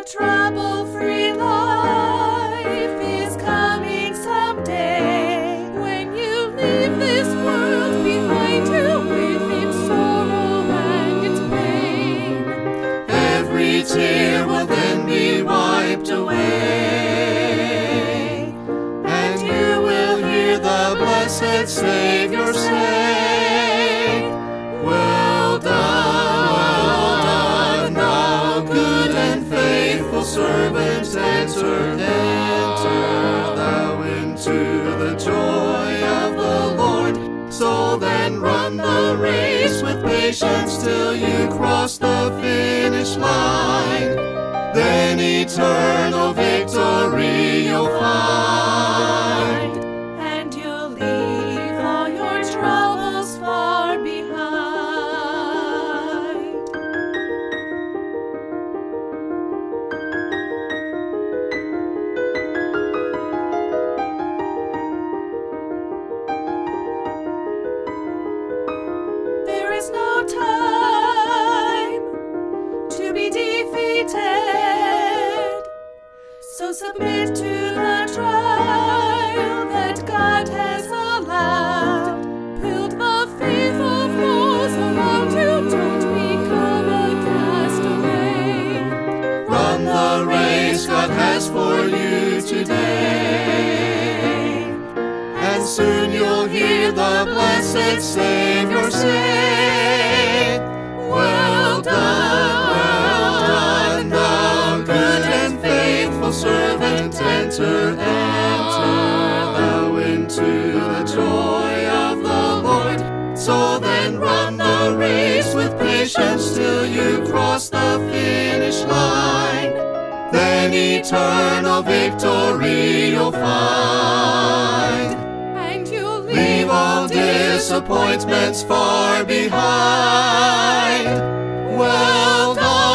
trouble-free life is coming someday. When you leave this world behind you with its sorrow and its pain, every tear will then be wiped away, and you will hear the blessed Savior say, "Well done, thou good and faithful servant, enter thou into the joy of the Lord. So then run the race with patience till you cross the finish line. Then eternal victory you'll find, and you'll leave all your troubles far behind." There is no time to be defeated, so submit to the trial that God has allowed. Build the faith of those around you, don't become a castaway. run the race God has for you today, and soon you'll hear the blessed Savior say, "Well done, thou good and faithful servant, enter thou into the joy of the Lord. So then run the race with patience till you cross the finish line. Then eternal victory you'll find, And you'll leave all disappointments far behind. Well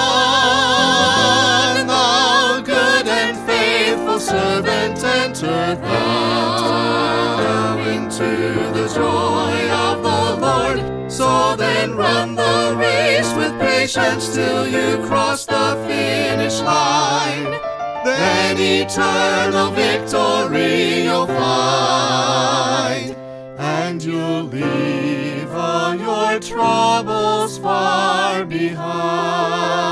done, thou good and faithful servant, enter thou into the joy of the Lord. So then run the race with patience till you cross the finish line. Then eternal victory you'll find, and you'll leave all your troubles far behind.